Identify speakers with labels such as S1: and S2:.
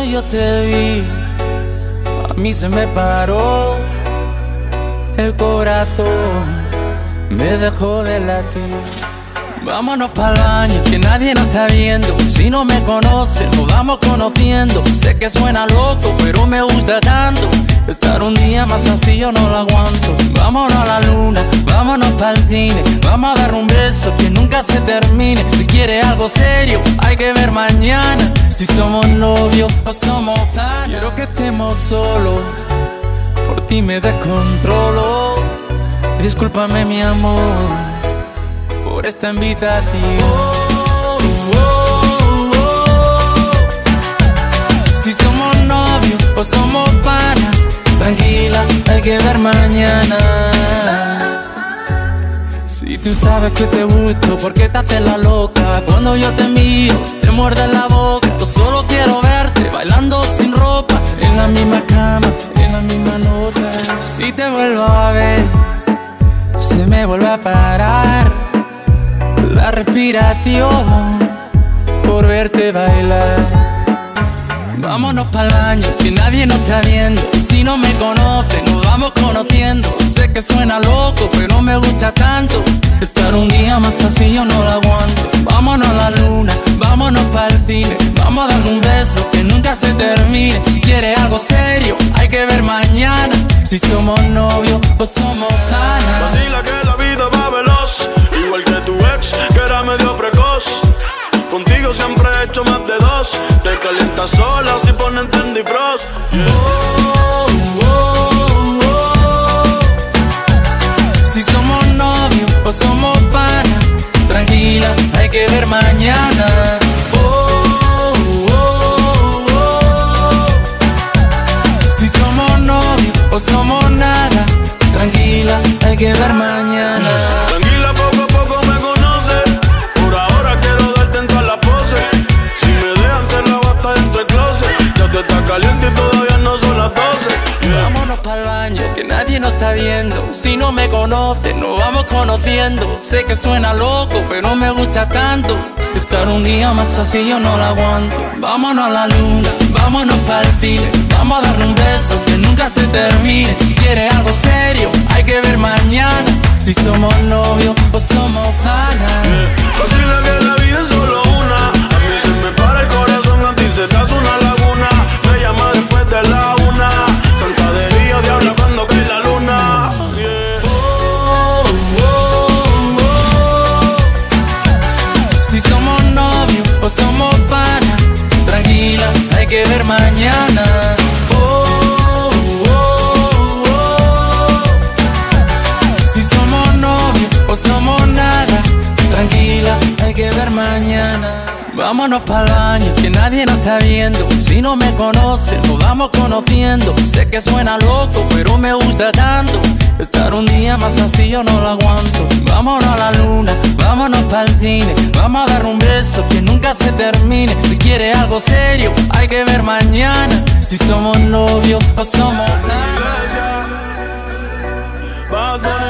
S1: yo te vi, a mí se me paró el corazón, me dejó de latir. Vámonos pa'l baño, que nadie nos está viendo. Si no me conoces, nos vamos conociendo. Sé que suena loco, pero me gusta tanto. Estar un día más así yo no lo aguanto. Vámonos a la luna, vámonos pa'l cine. Vamos a dar un beso que nunca se termine. Si quieres algo serio, hay que ver mañana. Si somos novios o somos panas. Quiero que estemos solos, por ti me descontrolo. Discúlpame mi amor por esta invitación. Si somos novios o somos panas, tranquila, hay que ver mañana. Si tú sabes que te gusto, ¿por qué te haces la loca? Cuando yo te miro, te muerde la boca. Yo solo quiero verte bailando sin ropa, en la misma cama, en la misma nota. Si te vuelvo a ver, se me vuelve a parar la respiración por verte bailar. Vámonos pa'l baño, que nadie nos está viendo. Si no me conoces, nos vamos conociendo. Sé que suena loco, pero me gusta tanto. Estar un día más así yo no lo aguanto. Vámonos a la luna, vámonos pa'l cine. Vamos a dar un beso que nunca se termine. Si quieres algo serio, hay que ver mañana. Si somos novios o somos panas.
S2: Vacila que la vida va veloz, igual que tu ex, que era medio precoz. Contigo siempre he hecho más de dos. Te calientas sola si ponen Trendy Frost.
S1: Si somos novios o somos panas, tranquila, hay que ver mañana. Si somos novios o somos nada, tranquila, hay que ver mañana.
S2: Tranquila, poco a poco me conoces. Por ahora quiero darte en todas las poses. Si me dejan te la bata dentro del closet. Ya te está caliente y todavía no son las 12.
S1: Vámonos pa'l baño, que nadie nos está viendo. Si no me conoces, nos vamos conociendo. Sé que suena loco, pero me gusta tanto. Estar un día más así yo no lo aguanto. Vámonos a la luna, vámonos pa'l cine. Vamos a darle un beso que nunca se termine. Si quieres algo serio, hay que ver mañana. Si somos novios o somos panas.
S2: Vacila que la vida es solo una. A mí se me para el corazón, a ti se te hace una laguna. Me llama después de la 1. Santa de día, diabla cuando cae la luna.
S1: Si somos novios o somos panas, tranquila, hay que ver mañana. Si somos novios o somos nada, tranquila, hay que ver mañana. Vámonos pa'l baño, que nadie nos está viendo. Si no me conoces, nos vamos conociendo. Sé que suena loco, pero me gusta tanto. Estar un día más así yo no lo aguanto. Vámonos a la luna, vámonos pa'l cine. Vamos a dar un beso que nunca se termine. Si quieres algo serio, hay que ver mañana. Si somos novios o somos panas.